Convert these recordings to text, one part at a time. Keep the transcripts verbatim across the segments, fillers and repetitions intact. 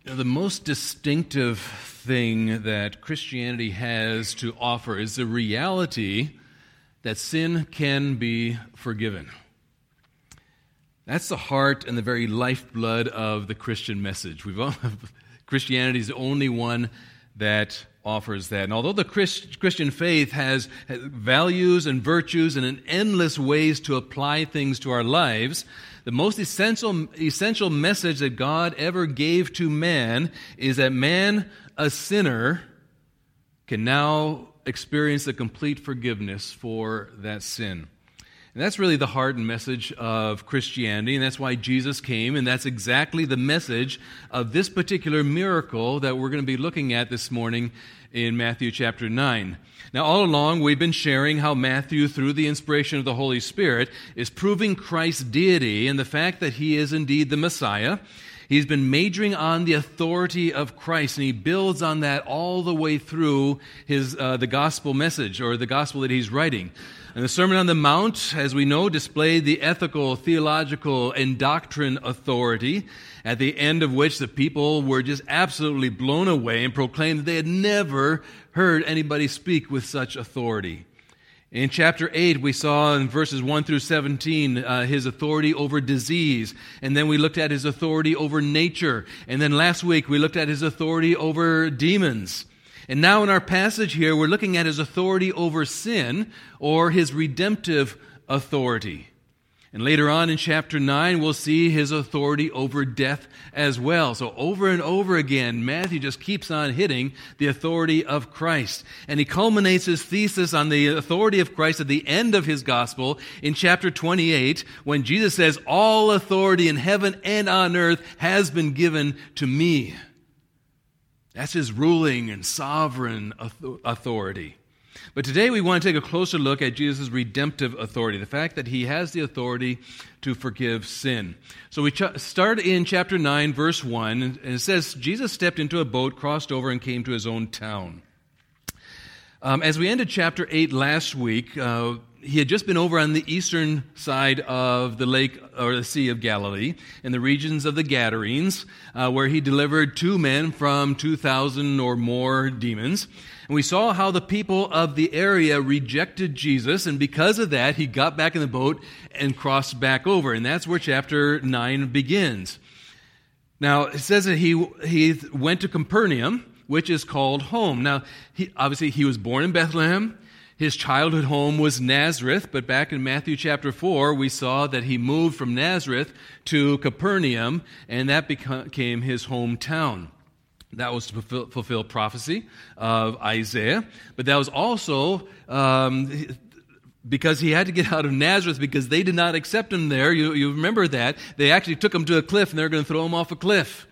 You know, the most distinctive thing that Christianity has to offer is the reality that sin can be forgiven. That's the heart and the very lifeblood of the Christian message. We've all, Christianity is the only one that offers that. And although the Christ, Christian faith has, has values and virtues and an endless ways to apply things to our lives, the most essential, essential message that God ever gave to man is that man, a sinner, can now experience the complete forgiveness for that sin. And that's really the heart and message of Christianity, and that's why Jesus came, and that's exactly the message of this particular miracle that we're going to be looking at this morning in Matthew chapter nine. Now, all along, we've been sharing how Matthew, through the inspiration of the Holy Spirit, is proving Christ's deity and the fact that he is indeed the Messiah. He's been majoring on the authority of Christ, and he builds on that all the way through his uh, the gospel message, or the gospel that he's writing. And the Sermon on the Mount, as we know, displayed the ethical, theological, and doctrine authority, at the end of which the people were just absolutely blown away and proclaimed that they had never heard anybody speak with such authority. In chapter eight, we saw in verses one through seventeen uh, his authority over disease. And then we looked at his authority over nature. And then last week, we looked at his authority over demons. And now in our passage here, we're looking at his authority over sin, or his redemptive authority. And later on in chapter nine, we'll see his authority over death as well. So over and over again, Matthew just keeps on hitting the authority of Christ. And he culminates his thesis on the authority of Christ at the end of his gospel in chapter twenty-eight, when Jesus says, "All authority in heaven and on earth has been given to me." That's his ruling and sovereign authority. But today we want to take a closer look at Jesus' redemptive authority, the fact that he has the authority to forgive sin. So we ch- start in chapter nine, verse one, and it says, Jesus stepped into a boat, crossed over, and came to his own town. Um, as we ended chapter eight last week, uh, he had just been over on the eastern side of the lake, or the Sea of Galilee, in the regions of the Gadarenes, uh, where he delivered two men from two thousand or more demons. And we saw how the people of the area rejected Jesus, and because of that, he got back in the boat and crossed back over. And that's where chapter nine begins. Now, it says that he, he went to Capernaum, which is called home. Now, he, obviously, he was born in Bethlehem. His childhood home was Nazareth, but back in Matthew chapter four, we saw that he moved from Nazareth to Capernaum, and that became his hometown. That was to fulfill, fulfill prophecy of Isaiah, but that was also um, because he had to get out of Nazareth because they did not accept him there. You, you remember that. They actually took him to a cliff, and they were going to throw him off a cliff.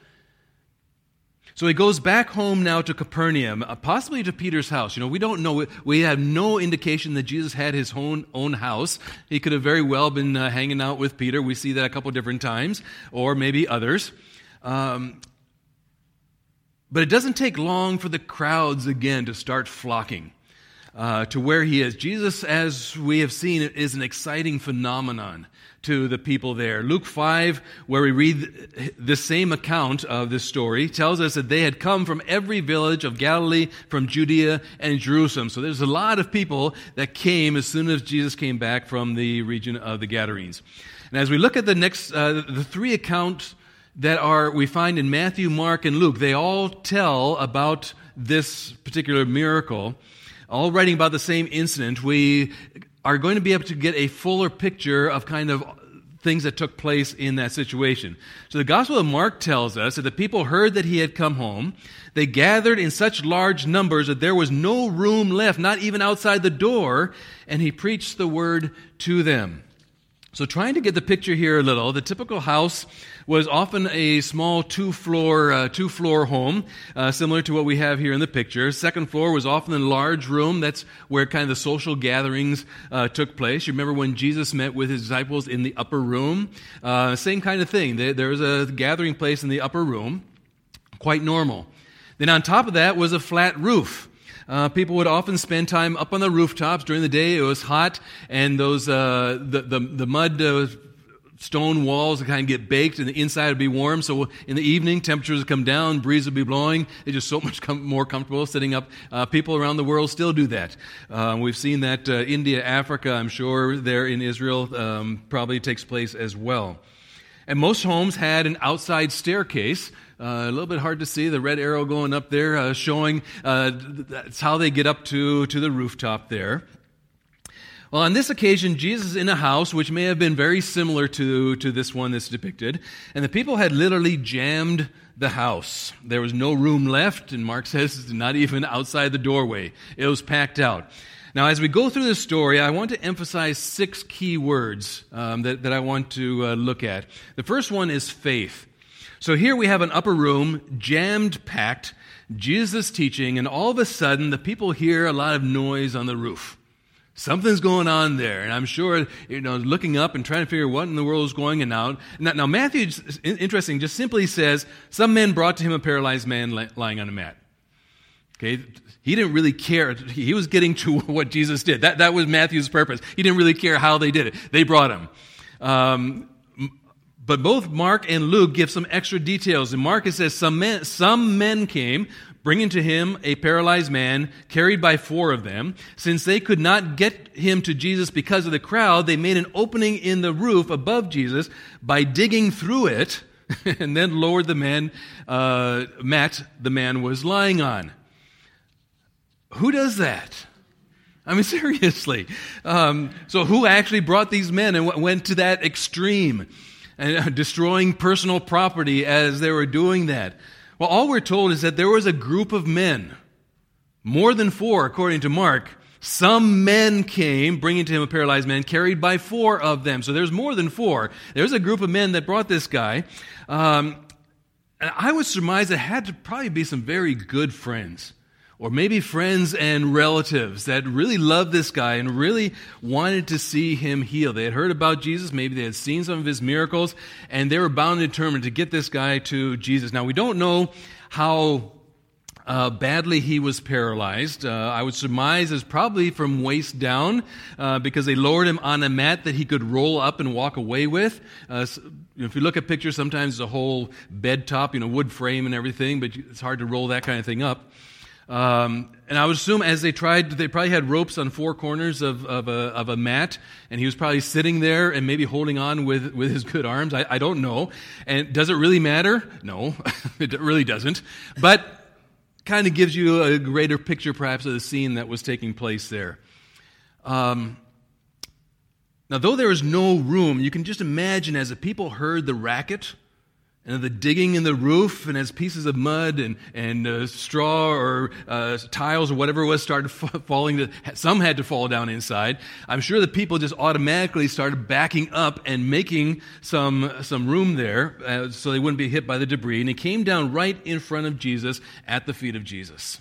So he goes back home now to Capernaum, uh, possibly to Peter's house. You know, we don't know. We have no indication that Jesus had his own, own house. He could have very well been uh, hanging out with Peter. We see that a couple different times, or maybe others. Um, but it doesn't take long for the crowds again to start flocking uh, to where he is. Jesus, as we have seen, is an exciting phenomenon to the people there. Luke five, where we read the same account of this story, tells us that they had come from every village of Galilee, from Judea and Jerusalem. So there's a lot of people that came as soon as Jesus came back from the region of the Gadarenes. And as we look at the next, uh, the three accounts that are we find in Matthew, Mark, and Luke, they all tell about this particular miracle, all writing about the same incident. We are going to be able to get a fuller picture of kind of things that took place in that situation. So the Gospel of Mark tells us that the people heard that he had come home. They gathered in such large numbers that there was no room left, not even outside the door, and he preached the word to them. So trying to get the picture here a little, the typical house was often a small two-floor uh, two-floor home, uh, similar to what we have here in the picture. Second floor was often a large room. That's where kind of the social gatherings uh, took place. You remember when Jesus met with his disciples in the upper room? Uh, same kind of thing. There, there was a gathering place in the upper room, quite normal. Then on top of that was a flat roof. Uh, people would often spend time up on the rooftops during the day. It was hot, and those uh, the, the the mud uh, stone walls that kind of get baked and the inside would be warm. So in the evening, temperatures would come down, breeze would be blowing. It's just so much com- more comfortable sitting up. Uh, people around the world still do that. Uh, we've seen that uh, India, Africa, I'm sure there in Israel um, probably takes place as well. And most homes had an outside staircase. Uh, a little bit hard to see, the red arrow going up there uh, showing uh, that's how they get up to, to the rooftop there. Well, on this occasion, Jesus is in a house which may have been very similar to, to this one that's depicted, and the people had literally jammed the house. There was no room left, and Mark says not even outside the doorway. It was packed out. Now, as we go through this story, I want to emphasize six key words um, that, that I want to uh, look at. The first one is faith. So here we have an upper room, jammed, packed, Jesus teaching, and all of a sudden the people hear a lot of noise on the roof. Something's going on there, and I'm sure, you know, looking up and trying to figure what in the world is going on out. Now, now Matthew, interesting, just simply says, some men brought to him a paralyzed man lying on a mat. Okay, he didn't really care. He was getting to what Jesus did. That, that was Matthew's purpose. He didn't really care how they did it. They brought him. Um, but both Mark and Luke give some extra details. In Mark, it says, some men, some men came, bringing to him a paralyzed man, carried by four of them. Since they could not get him to Jesus because of the crowd, they made an opening in the roof above Jesus by digging through it, and then lowered the man, uh, mat the man was lying on. Who does that? I mean, seriously. Um, so who actually brought these men and w- went to that extreme, and uh, destroying personal property as they were doing that? Well, all we're told is that there was a group of men, more than four, according to Mark. Some men came, bringing to him a paralyzed man, carried by four of them. So there's more than four. There's a group of men that brought this guy. Um, and I would surmise it had to probably be some very good friends, or maybe friends and relatives that really loved this guy and really wanted to see him healed. They had heard about Jesus, maybe they had seen some of his miracles, and they were bound and determined to get this guy to Jesus. Now, we don't know how uh, badly he was paralyzed. Uh, I would surmise it's probably from waist down, uh, because they lowered him on a mat that he could roll up and walk away with. Uh, so, you know, if you look at pictures, sometimes it's a whole bed top, you know, wood frame and everything, but it's hard to roll that kind of thing up. Um, and I would assume as they tried, they probably had ropes on four corners of, of, a, of a mat, and he was probably sitting there and maybe holding on with, with his good arms. I, I don't know. And does it really matter? No, it really doesn't. But kind of gives you a greater picture perhaps of the scene that was taking place there. Um, now, though there is no room, you can just imagine as the people heard the racket and the digging in the roof, and as pieces of mud and, and uh, straw or uh, tiles or whatever it was started f- falling, to, some had to fall down inside. I'm sure the people just automatically started backing up and making some, some room there uh, so they wouldn't be hit by the debris. And he came down right in front of Jesus at the feet of Jesus.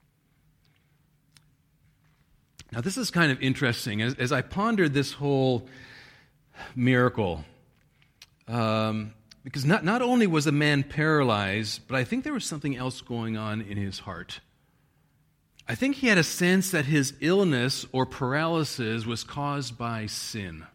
Now, this is kind of interesting. As, as I pondered this whole miracle, um, Because not, not only was the man paralyzed, but I think there was something else going on in his heart. I think he had a sense that his illness or paralysis was caused by sin.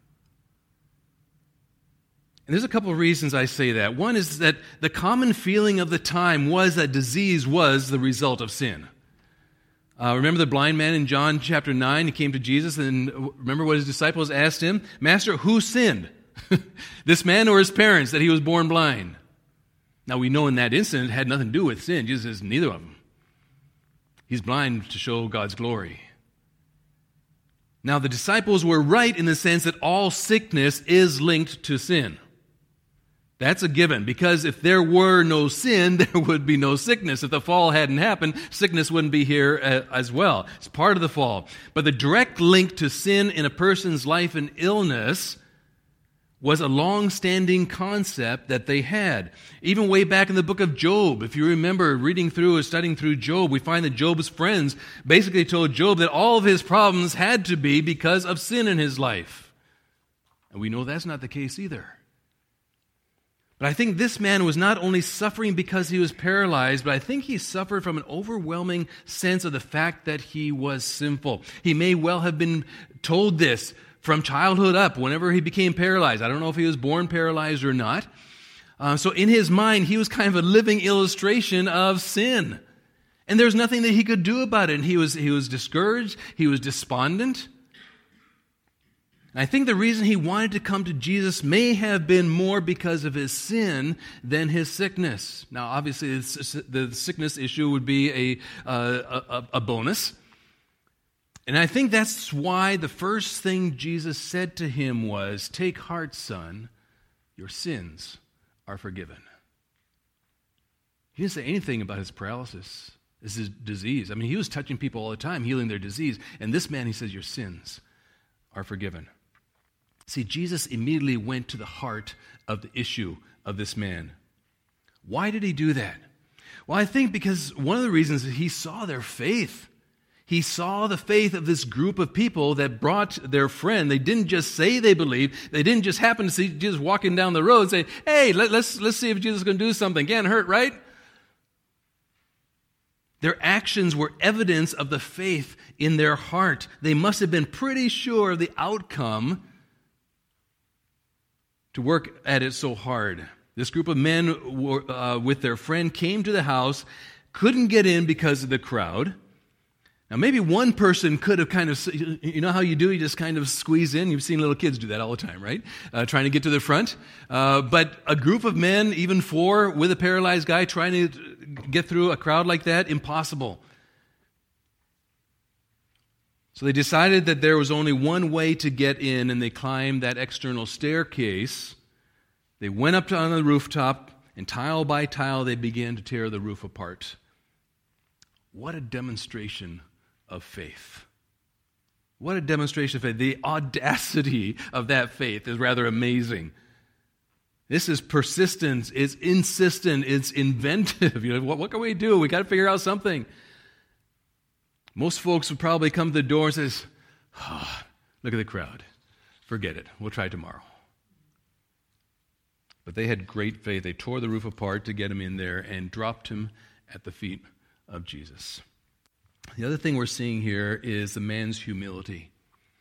And there's a couple of reasons I say that. One is that the common feeling of the time was that disease was the result of sin. Uh, remember the blind man in John chapter nine? He came to Jesus, and remember what his disciples asked him? Master, who sinned? This man or his parents that he was born blind? Now we know in that incident it had nothing to do with sin. Jesus says neither of them. He's blind to show God's glory. Now the disciples were right in the sense that all sickness is linked to sin. That's a given, because if there were no sin, there would be no sickness. If the fall hadn't happened, sickness wouldn't be here as well. It's part of the fall. But the direct link to sin in a person's life and illness was a long-standing concept that they had. Even way back in the book of Job, if you remember reading through or studying through Job, we find that Job's friends basically told Job that all of his problems had to be because of sin in his life. And we know that's not the case either. But I think this man was not only suffering because he was paralyzed, but I think he suffered from an overwhelming sense of the fact that he was sinful. He may well have been told this from childhood up, whenever he became paralyzed. I don't know if he was born paralyzed or not. Uh, so in his mind, he was kind of a living illustration of sin. And there's nothing that he could do about it. And he was, he was discouraged. He was despondent. And I think the reason he wanted to come to Jesus may have been more because of his sin than his sickness. Now, obviously, the sickness issue would be a, uh, a, a bonus. And I think that's why the first thing Jesus said to him was, "Take heart, son, your sins are forgiven." He didn't say anything about his paralysis, his disease. I mean, he was touching people all the time, healing their disease. And this man, he says, "Your sins are forgiven." See, Jesus immediately went to the heart of the issue of this man. Why did he do that? Well, I think because one of the reasons is he saw their faith. He saw the faith of this group of people that brought their friend. They didn't just say they believed. They didn't just happen to see Jesus walking down the road and say, "Hey, let, let's, let's see if Jesus is going to do something. Can't hurt, right?" Their actions were evidence of the faith in their heart. They must have been pretty sure of the outcome to work at it so hard. This group of men were, uh, with their friend came to the house, couldn't get in because of the crowd. Now, maybe one person could have kind of, you know how you do, you just kind of squeeze in. You've seen little kids do that all the time, right? Uh, trying to get to the front. Uh, but a group of men, even four, with a paralyzed guy, trying to get through a crowd like that, impossible. So they decided that there was only one way to get in, and they climbed that external staircase. They went up to on the rooftop, and tile by tile, they began to tear the roof apart. What a demonstration of faith. What a demonstration of faith. The audacity of that faith is rather amazing. This is persistence, it's insistent, it's inventive. You know, what, what can we do? We got to figure out something. Most folks would probably come to the door and says, "Oh, look at the crowd. Forget it. We'll try tomorrow." But they had great faith. They tore the roof apart to get him in there and dropped him at the feet of Jesus. The other thing we're seeing here is the man's humility.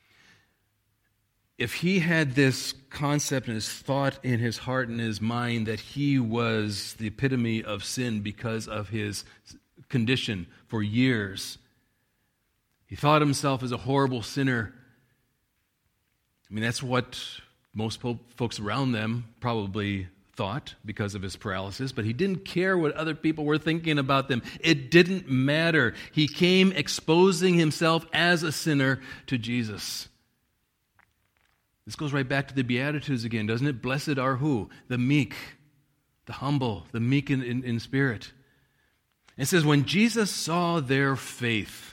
If he had this concept and his thought in his heart and his mind that he was the epitome of sin because of his condition for years, he thought himself as a horrible sinner. I mean, that's what most folks around them probably thought because of his paralysis, but he didn't care what other people were thinking about them. It didn't matter. He came exposing himself as a sinner to Jesus. This goes right back to the Beatitudes again, doesn't it? Blessed are who? The meek, the humble, the meek in, in, in spirit. It says, when Jesus saw their faith,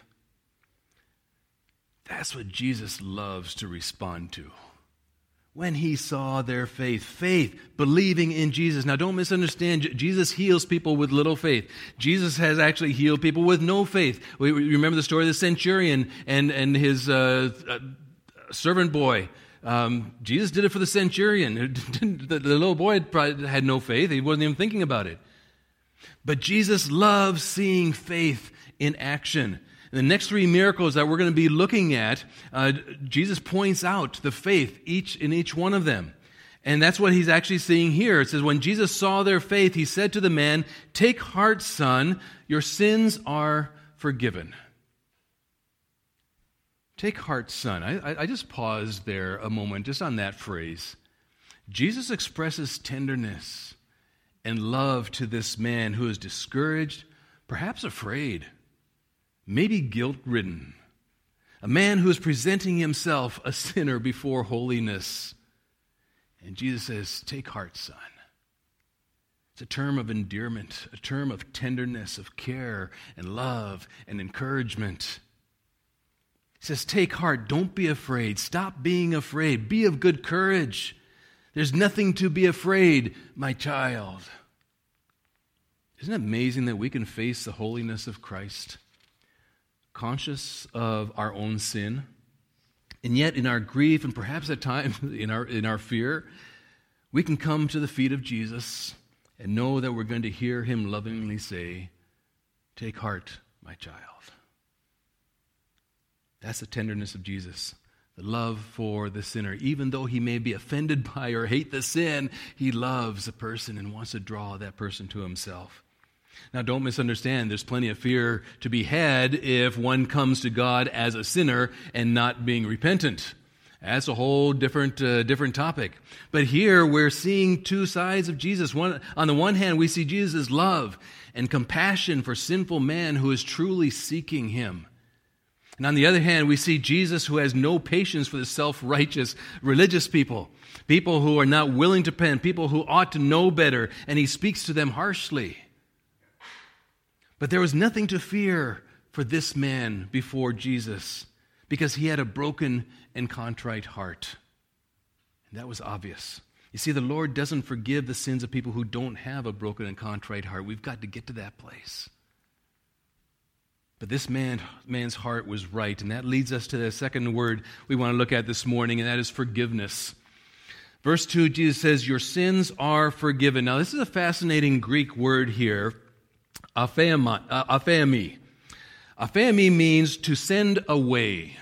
that's what Jesus loves to respond to. When he saw their faith, faith, believing in Jesus. Now don't misunderstand, Jesus heals people with little faith. Jesus has actually healed people with no faith. We remember the story of the centurion and, and his uh, uh, servant boy. Um, Jesus did it for the centurion. The, the little boy probably had no faith. He wasn't even thinking about it. But Jesus loves seeing faith in action. The next three miracles that we're going to be looking at, uh, Jesus points out the faith each in each one of them. And that's what he's actually seeing here. It says, when Jesus saw their faith, he said to the man, "Take heart, son, your sins are forgiven." Take heart, son. I, I just paused there a moment just on that phrase. Jesus expresses tenderness and love to this man who is discouraged, perhaps afraid, maybe guilt-ridden, a man who is presenting himself a sinner before holiness. And Jesus says, "Take heart, son." It's a term of endearment, a term of tenderness, of care and love and encouragement. He says, "Take heart, don't be afraid. Stop being afraid. Be of good courage. There's nothing to be afraid, my child." Isn't it amazing that we can face the holiness of Christ, conscious of our own sin, and yet in our grief and perhaps at times in our in our fear, we can come to the feet of Jesus and know that we're going to hear him lovingly say, "Take heart, my child." That's the tenderness of Jesus, The love for the sinner. Even though he may be offended by or hate the sin, he loves a person and wants to draw that person to himself. Now, don't misunderstand. There's plenty of fear to be had if one comes to God as a sinner and not being repentant. That's a whole different uh, different topic. But here we're seeing two sides of Jesus. One, on the one hand, we see Jesus' love and compassion for sinful man who is truly seeking him. And on the other hand, we see Jesus who has no patience for the self-righteous religious people, people who are not willing to repent, people who ought to know better, and he speaks to them harshly. But there was nothing to fear for this man before Jesus because he had a broken and contrite heart. And that was obvious. You see, the Lord doesn't forgive the sins of people who don't have a broken and contrite heart. We've got to get to that place. But this man, man's heart was right, and that leads us to the second word we want to look at this morning, and that is forgiveness. Verse two, Jesus says, your sins are forgiven. Now, this is a fascinating Greek word here, apheami. Uh, apheami. Apheami means to send away.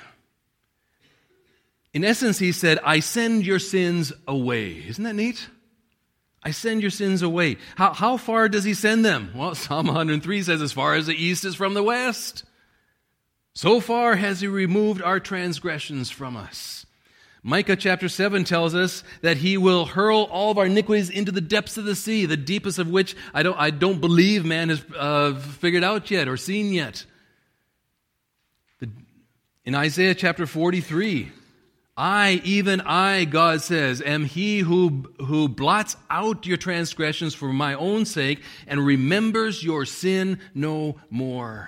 In essence, he said, I send your sins away. Isn't that neat? I send your sins away. How, how far does he send them? Well, Psalm one hundred three says, as far as the east is from the west. So far has he removed our transgressions from us. Micah chapter seven tells us that he will hurl all of our iniquities into the depths of the sea, the deepest of which I don't, I don't believe man has uh, figured out yet or seen yet. The, in Isaiah chapter forty-three, I, even I, God says, am he who, who blots out your transgressions for my own sake and remembers your sin no more.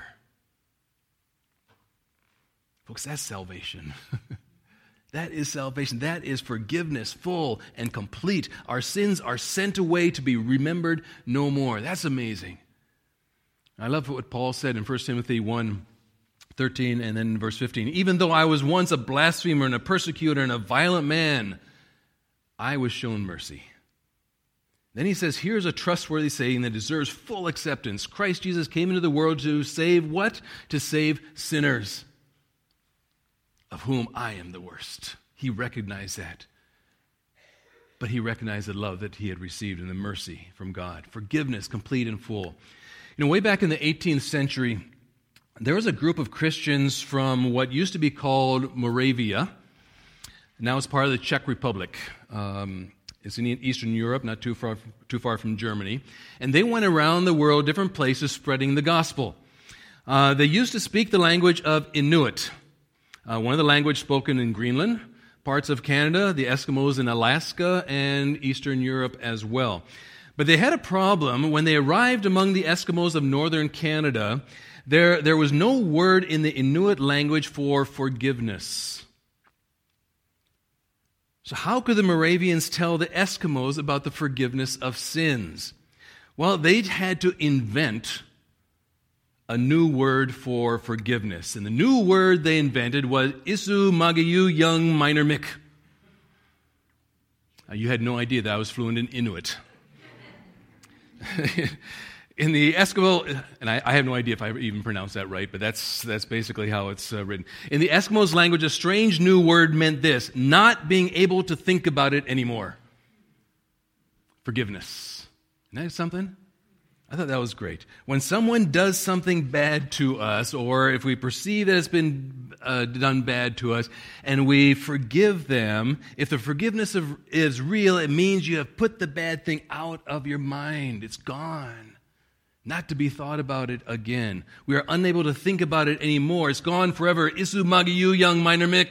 Folks, that's salvation. That is salvation. That is forgiveness, full and complete. Our sins are sent away to be remembered no more. That's amazing. I love what Paul said in First Timothy one thirteen and then verse fifteen. Even though I was once a blasphemer and a persecutor and a violent man, I was shown mercy. Then he says, here's a trustworthy saying that deserves full acceptance. Christ Jesus came into the world to save what? To save sinners, of whom I am the worst. He recognized that. But he recognized the love that he had received and the mercy from God. Forgiveness, complete and full. You know, way back in the eighteenth century, there was a group of Christians from what used to be called Moravia. Now it's part of the Czech Republic. Um, it's in Eastern Europe, not too far, too far from Germany. And they went around the world, different places, spreading the gospel. Uh, they used to speak the language of Inuit, uh, one of the languages spoken in Greenland, parts of Canada, the Eskimos in Alaska, and Eastern Europe as well. But they had a problem when they arrived among the Eskimos of northern Canada. There, there was no word in the Inuit language for forgiveness. So how could the Moravians tell the Eskimos about the forgiveness of sins? Well, they had to invent a new word for forgiveness. And the new word they invented was Isu Magayu Young Minor Mick. Uh, you had no idea that I was fluent in Inuit. In the Eskimo, and I, I have no idea if I even pronounced that right, but that's that's basically how it's uh, written. In the Eskimos' language, a strange new word meant this: not being able to think about it anymore. Forgiveness. Isn't that something? I thought that was great. When someone does something bad to us, or if we perceive that it's been uh, done bad to us, and we forgive them, if the forgiveness of, is real, it means you have put the bad thing out of your mind. It's gone. Not to be thought about it again. We are unable to think about it anymore. It's gone forever. Isu Magiyu Young Minor Mick.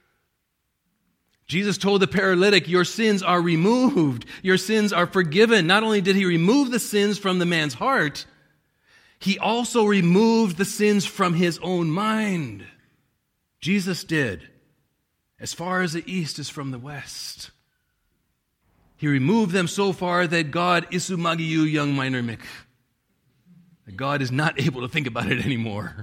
Jesus told the paralytic, your sins are removed. Your sins are forgiven. Not only did he remove the sins from the man's heart, he also removed the sins from his own mind. Jesus did. As far as the east is from the west. He removed them so far that God, Isu Magiyu Young Minor Mick. God is not able to think about it anymore.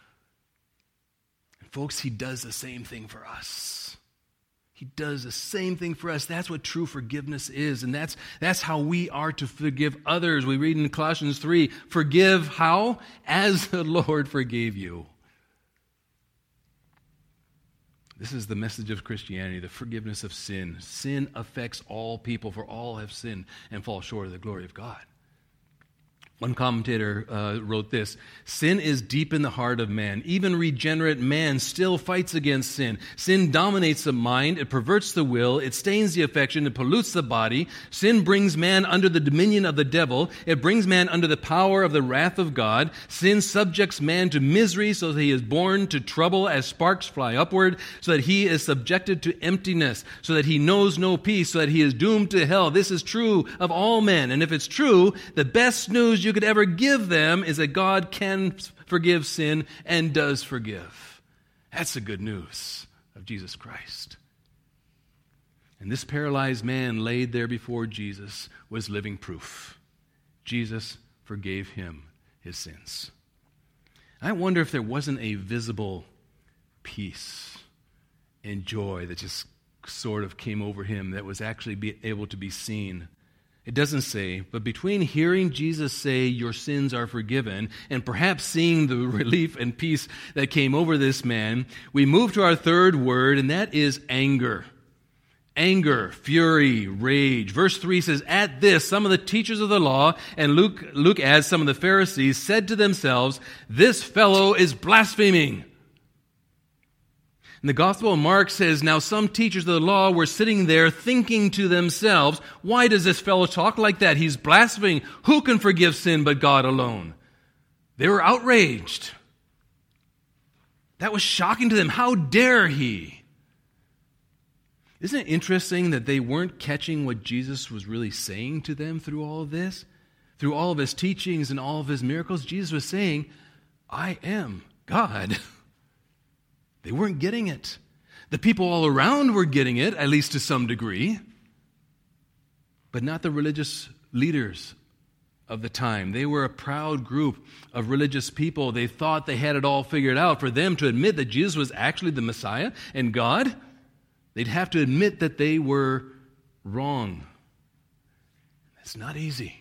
And folks, he does the same thing for us. He does the same thing for us. That's what true forgiveness is. And that's, that's how we are to forgive others. We read in Colossians three, forgive how? As the Lord forgave you. This is the message of Christianity, the forgiveness of sin. Sin affects all people, for all have sinned and fall short of the glory of God. One commentator uh, wrote this: sin is deep in the heart of man. Even regenerate man still fights against sin. Sin dominates the mind, it perverts the will, it stains the affection, it pollutes the body. Sin brings man under the dominion of the devil. It brings man under the power of the wrath of God. Sin subjects man to misery so that he is born to trouble as sparks fly upward, so that he is subjected to emptiness, so that he knows no peace, so that he is doomed to hell. This is true of all men. And if it's true, the best news you could ever give them is that God can forgive sin and does forgive. That's the good news of Jesus Christ. And this paralyzed man laid there before Jesus was living proof. Jesus forgave him his sins. I wonder if there wasn't a visible peace and joy that just sort of came over him that was actually be able to be seen. It doesn't say, but between hearing Jesus say, your sins are forgiven, and perhaps seeing the relief and peace that came over this man, we move to our third word, and that is anger. Anger, fury, rage. Verse three says, at this, some of the teachers of the law, and Luke, Luke adds some of the Pharisees, said to themselves, this fellow is blaspheming. And the Gospel of Mark says, now some teachers of the law were sitting there thinking to themselves, why does this fellow talk like that? He's blaspheming. Who can forgive sin but God alone? They were outraged. That was shocking to them. How dare he? Isn't it interesting that they weren't catching what Jesus was really saying to them through all of this? Through all of his teachings and all of his miracles, Jesus was saying, I am God. They weren't getting it. The people all around were getting it, at least to some degree, but not the religious leaders of the time. They were a proud group of religious people. They thought they had it all figured out. For them to admit that Jesus was actually the Messiah and God, they'd have to admit that they were wrong. It's not easy.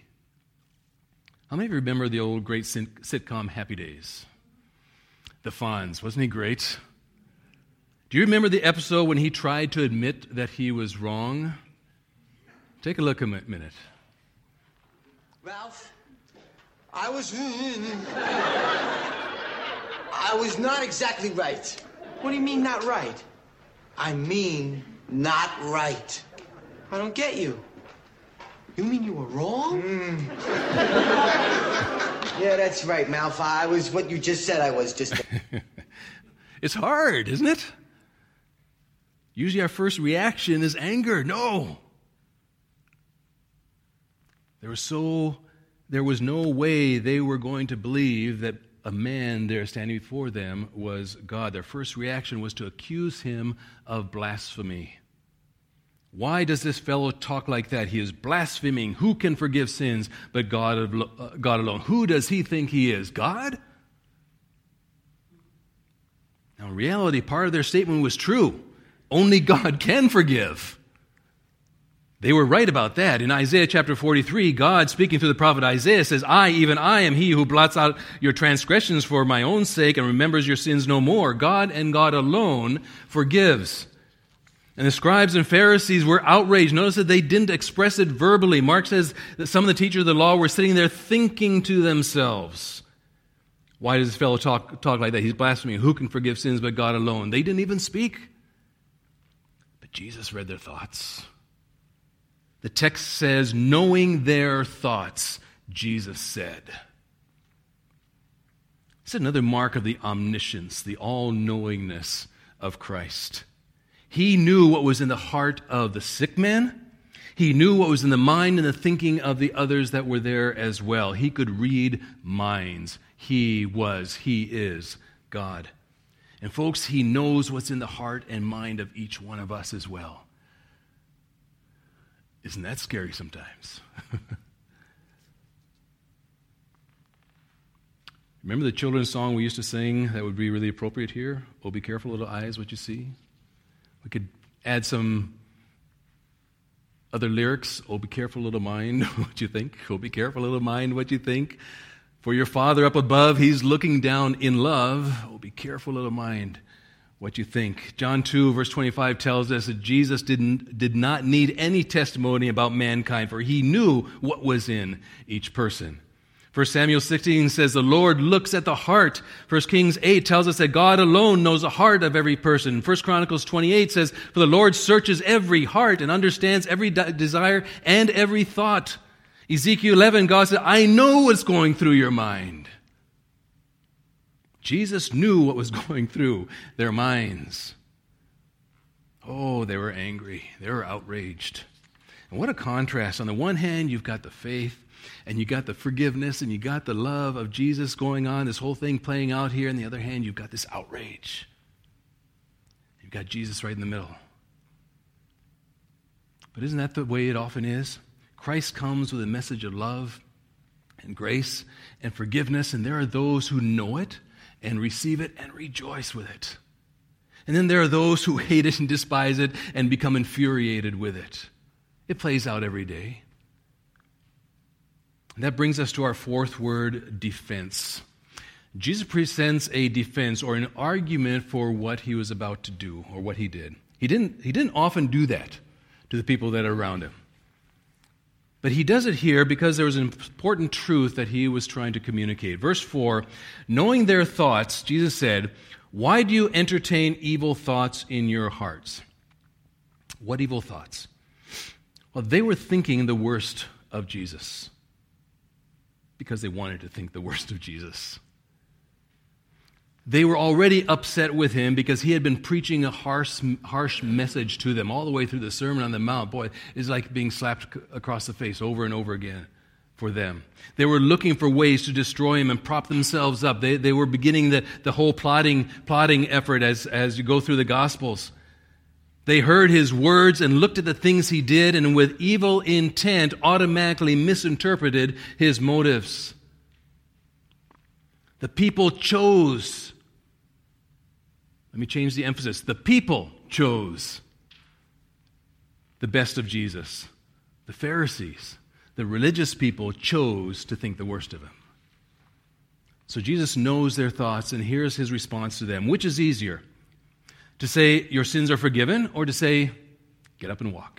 How many of you remember the old great sitcom Happy Days? The Fonz, wasn't he great? Do you remember the episode when he tried to admit that he was wrong? Take a look a minute. Ralph, I was... I was not exactly right. What do you mean, not right? I mean, not right. I don't get you. You mean you were wrong? Mm. Yeah, that's right, Malf. I was what you just said I was just... It's hard, isn't it? Usually our first reaction is anger. No. There was so there was no way they were going to believe that a man there standing before them was God. Their first reaction was to accuse him of blasphemy. Why does this fellow talk like that? He is blaspheming. Who can forgive sins but God, uh, God alone? Who does he think he is? God? Now, in reality, part of their statement was true. Only God can forgive. They were right about that. In Isaiah chapter forty-three, God, speaking through the prophet Isaiah, says, I, even I, am he who blots out your transgressions for my own sake and remembers your sins no more. God and God alone forgives. And the scribes and Pharisees were outraged. Notice that they didn't express it verbally. Mark says that some of the teachers of the law were sitting there thinking to themselves, why does this fellow talk, talk like that? He's blaspheming. Who can forgive sins but God alone? They didn't even speak. But Jesus read their thoughts. The text says, knowing their thoughts, Jesus said. It's another mark of the omniscience, the all-knowingness of Christ. He knew what was in the heart of the sick man. He knew what was in the mind and the thinking of the others that were there as well. He could read minds. He was, he is God. And folks, he knows what's in the heart and mind of each one of us as well. Isn't that scary sometimes? Remember the children's song we used to sing that would be really appropriate here? Oh, be careful, little eyes, what you see. We could add some other lyrics. Oh, be careful, little mind, what you think. Oh, be careful, little mind, what you think. For your Father up above, he's looking down in love. Oh, be careful, little mind, what you think. John two, verse twenty-five tells us that Jesus didn't, did not need any testimony about mankind, for he knew what was in each person. First Samuel sixteen says, the Lord looks at the heart. First Kings eight tells us that God alone knows the heart of every person. First Chronicles twenty-eight says, for the Lord searches every heart and understands every de- desire and every thought. Ezekiel eleven, God said, I know what's going through your mind. Jesus knew what was going through their minds. Oh, they were angry. They were outraged. And what a contrast. On the one hand, you've got the faith, and you got the forgiveness, and you got the love of Jesus going on, this whole thing playing out here. On the other hand, you've got this outrage. You've got Jesus right in the middle. But isn't that the way it often is? Christ comes with a message of love and grace and forgiveness, and there are those who know it and receive it and rejoice with it. And then there are those who hate it and despise it and become infuriated with it. It plays out every day. And that brings us to our fourth word, defense. Jesus presents a defense or an argument for what he was about to do or what he did. He didn't, he didn't often do that to the people that are around him. But he does it here because there was an important truth that he was trying to communicate. Verse four, knowing their thoughts, Jesus said, why do you entertain evil thoughts in your hearts? What evil thoughts? Well, they were thinking the worst of Jesus because they wanted to think the worst of Jesus. They were already upset with him because he had been preaching a harsh, harsh message to them all the way through the Sermon on the Mount. Boy, it's like being slapped across the face over and over again for them. They were looking for ways to destroy him and prop themselves up. They, they were beginning the, the whole plotting, plotting effort as, as you go through the Gospels. They heard his words and looked at the things he did and with evil intent automatically misinterpreted his motives. The people chose. Let me change the emphasis. The people chose the best of Jesus. The Pharisees, the religious people, chose to think the worst of him. So Jesus knows their thoughts, and here's his response to them. Which is easier? To say your sins are forgiven, or to say, get up and walk?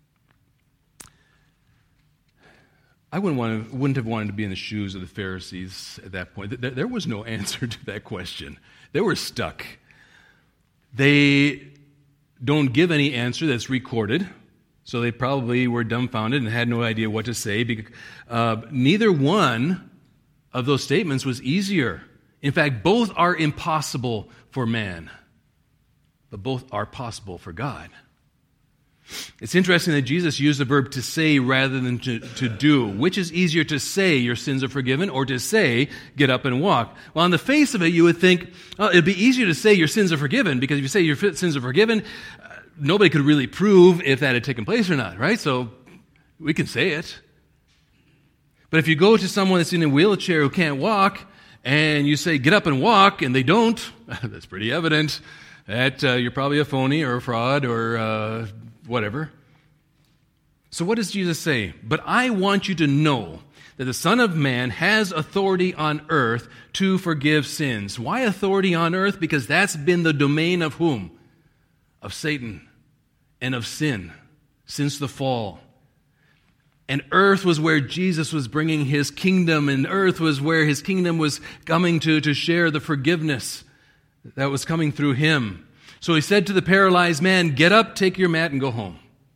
I wouldn't want to, wouldn't have wanted to be in the shoes of the Pharisees at that point. There, there was no answer to that question. They were stuck. They don't give any answer that's recorded, so they probably were dumbfounded and had no idea what to say. Uh, neither one of those statements was easier. In fact, both are impossible for man, but both are possible for God. It's interesting that Jesus used the verb to say rather than to, to do. Which is easier, to say your sins are forgiven or to say get up and walk? Well, on the face of it, you would think, oh, it'd be easier to say your sins are forgiven, because if you say your sins are forgiven, uh, nobody could really prove if that had taken place or not, right? So we can say it. But if you go to someone that's in a wheelchair who can't walk and you say get up and walk and they don't, that's pretty evident that uh, you're probably a phony or a fraud or uh, whatever. So what does Jesus say? But I want you to know that the Son of Man has authority on earth to forgive sins. Why authority on earth? Because that's been the domain of whom? Of Satan and of sin since the fall. And earth was where Jesus was bringing his kingdom, and earth was where his kingdom was coming to, to share the forgiveness that was coming through him. So he said to the paralyzed man, get up, take your mat, and go home.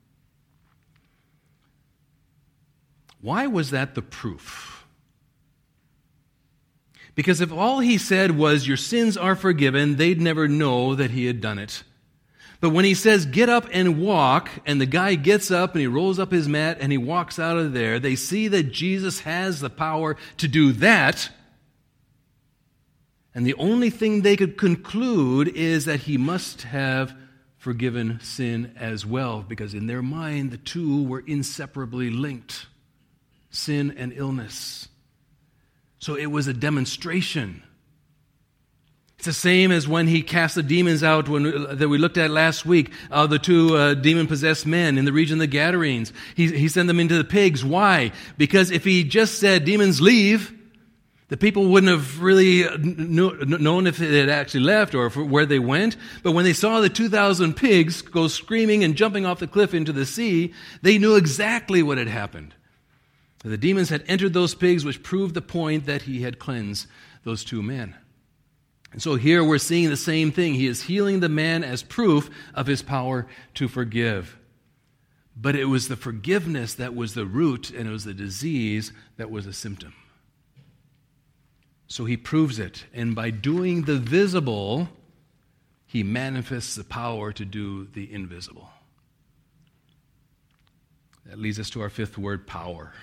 Why was that the proof? Because if all he said was, your sins are forgiven, they'd never know that he had done it. But when he says, get up and walk, and the guy gets up and he rolls up his mat and he walks out of there, they see that Jesus has the power to do that. And the only thing they could conclude is that he must have forgiven sin as well, because in their mind, the two were inseparably linked, sin and illness. So it was a demonstration. It's the same as when he cast the demons out when, uh, that we looked at last week, uh, the two uh, demon-possessed men in the region of the Gadarenes. He, he sent them into the pigs. Why? Because if he just said, demons leave, The people wouldn't have really known if they had actually left or where they went. But when they saw the two thousand pigs go screaming and jumping off the cliff into the sea, they knew exactly what had happened. The demons had entered those pigs, which proved the point that he had cleansed those two men. And so here we're seeing the same thing. He is healing the man as proof of his power to forgive. But it was the forgiveness that was the root, and it was the disease that was a symptom. So he proves it, and by doing the visible, he manifests the power to do the invisible. That leads us to our fifth word, power.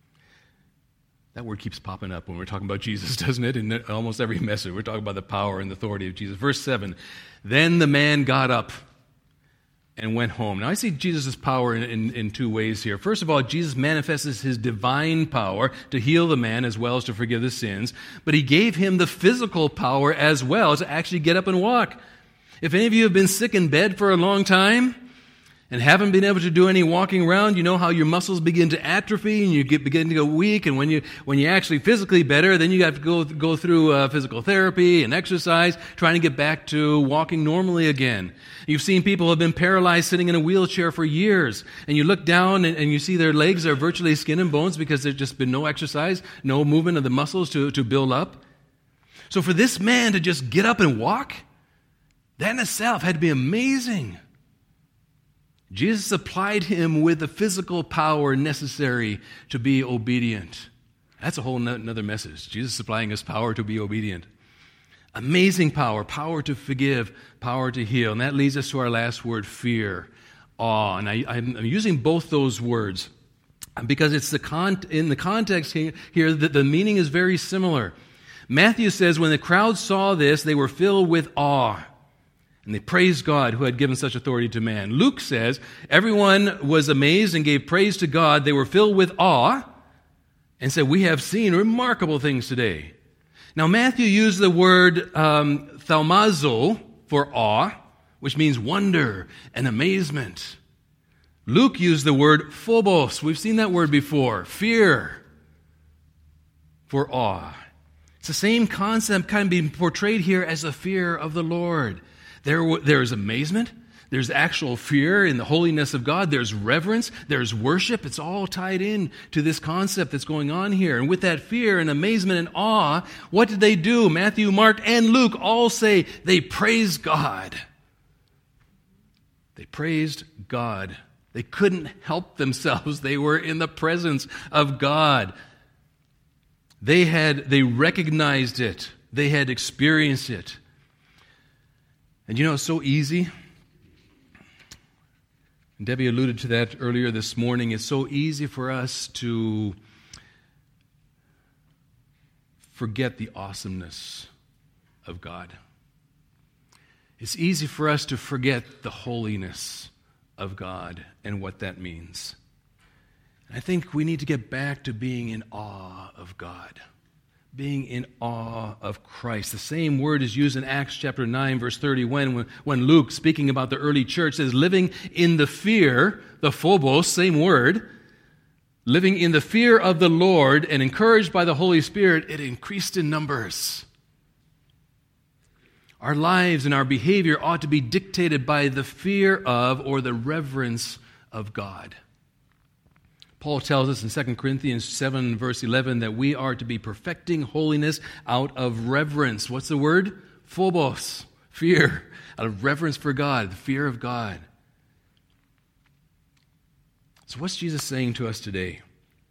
That word keeps popping up when we're talking about Jesus, doesn't it? In almost every message, we're talking about the power and the authority of Jesus. Verse seven, then the man got up and went home. Now, I see Jesus' power in, in, in two ways here. First of all, Jesus manifests his divine power to heal the man as well as to forgive the sins, but he gave him the physical power as well to actually get up and walk. If any of you have been sick in bed for a long time and haven't been able to do any walking around, you know how your muscles begin to atrophy and you get, begin to go weak, and when, you, when you're actually physically better, then you have to go, go through uh, physical therapy and exercise, trying to get back to walking normally again. You've seen people who have been paralyzed sitting in a wheelchair for years, and you look down and, and you see their legs are virtually skin and bones because there's just been no exercise, no movement of the muscles to, to build up. So for this man to just get up and walk, that in itself had to be amazing. Jesus supplied him with the physical power necessary to be obedient. That's a whole another message. Jesus supplying us power to be obedient. Amazing power, power to forgive, power to heal. And that leads us to our last word, fear, awe. And I, I'm using both those words because it's the con- in the context here, here that the meaning is very similar. Matthew says, when the crowd saw this, they were filled with awe. And they praised God who had given such authority to man. Luke says, everyone was amazed and gave praise to God. They were filled with awe and said, we have seen remarkable things today. Now, Matthew used the word um, thaumazo for awe, which means wonder and amazement. Luke used the word phobos. We've seen that word before, fear, for awe. It's the same concept kind of being portrayed here as the fear of the Lord. There, there's amazement, there's actual fear in the holiness of God, there's reverence, there's worship. It's all tied in to this concept that's going on here. And with that fear and amazement and awe, what did they do? Matthew, Mark, and Luke all say they praised God. They praised God. They couldn't help themselves. They were in the presence of God. They had, they recognized it. They had experienced it. And you know, it's so easy. And Debbie alluded to that earlier this morning. It's so easy for us to forget the awesomeness of God. It's easy for us to forget the holiness of God and what that means. And I think we need to get back to being in awe of God. Being in awe of Christ. The same word is used in Acts chapter nine, verse thirty-one, when, when Luke, speaking about the early church, says, living in the fear, the phobos, same word, living in the fear of the Lord and encouraged by the Holy Spirit, it increased in numbers. Our lives and our behavior ought to be dictated by the fear of or the reverence of God. Paul tells us in Second Corinthians seven, verse eleven, that we are to be perfecting holiness out of reverence. What's the word? Phobos, fear, out of reverence for God, the fear of God. So what's Jesus saying to us today?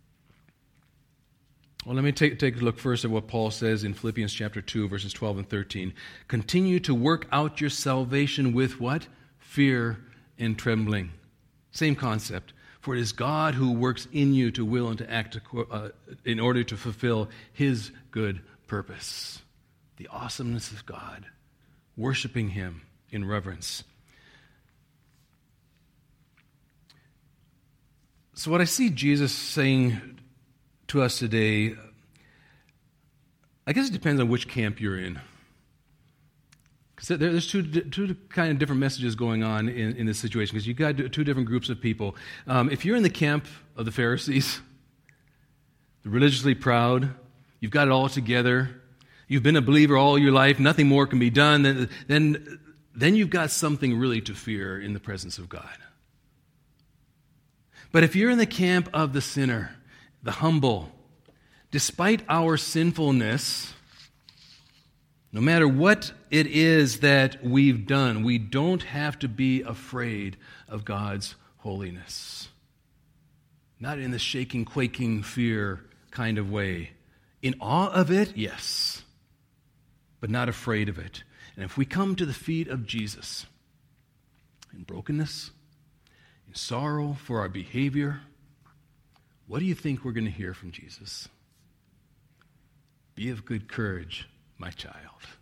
Well, let me take, take a look first at what Paul says in Philippians chapter two, verses twelve and thirteen. Continue to work out your salvation with what? Fear and trembling. Same concept. For it is God who works in you to will and to act uh, in order to fulfill His good purpose. The awesomeness of God, worshiping Him in reverence. So what I see Jesus saying to us today, I guess it depends on which camp you're in. Because there's two, two kind of different messages going on in, in this situation, because you've got two different groups of people. Um, if you're in the camp of the Pharisees, the religiously proud, you've got it all together, you've been a believer all your life, nothing more can be done, then, then, then you've got something really to fear in the presence of God. But if you're in the camp of the sinner, the humble, despite our sinfulness, no matter what it is that we've done, we don't have to be afraid of God's holiness. Not in the shaking, quaking fear kind of way. In awe of it, yes, but not afraid of it. And if we come to the feet of Jesus in brokenness, in sorrow for our behavior, what do you think we're going to hear from Jesus? Be of good courage, my child.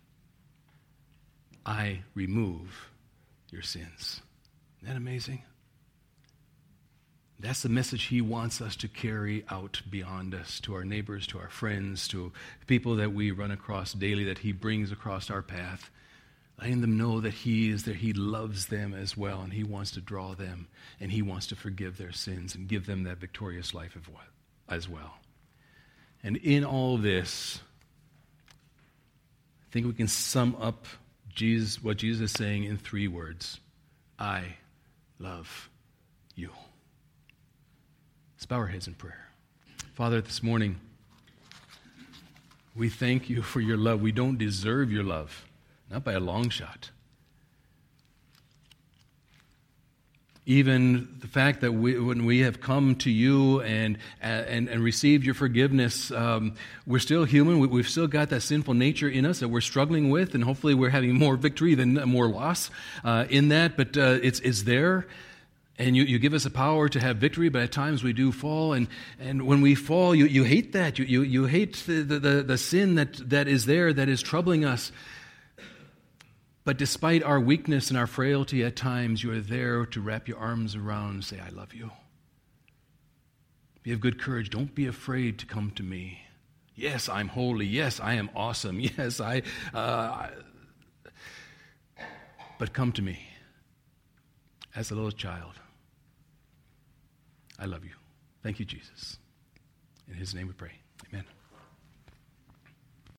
I remove your sins. Isn't that amazing? That's the message he wants us to carry out beyond us, to our neighbors, to our friends, to people that we run across daily, that he brings across our path, letting them know that he is there, he loves them as well, and he wants to draw them, and he wants to forgive their sins and give them that victorious life as well. And in all this, I think we can sum up Jesus, what Jesus is saying in three words. I love you. Let's bow our heads in prayer. Father, this morning, we thank you for your love. We don't deserve your love, not by a long shot. Even the fact that we, when we have come to you and and, and received your forgiveness, um, we're still human. We, we've still got that sinful nature in us that we're struggling with, and hopefully we're having more victory than more loss uh, in that. But uh, it's it's there, and you, you give us the power to have victory. But at times we do fall, and, and when we fall, you, you hate that. You you, you hate the, the the sin that that is there, that is troubling us. But despite our weakness and our frailty at times, you are there to wrap your arms around and say, I love you. Be of good courage. Don't be afraid to come to me. Yes, I'm holy. Yes, I am awesome. Yes, I... Uh, but come to me as a little child. I love you. Thank you, Jesus. In his name we pray.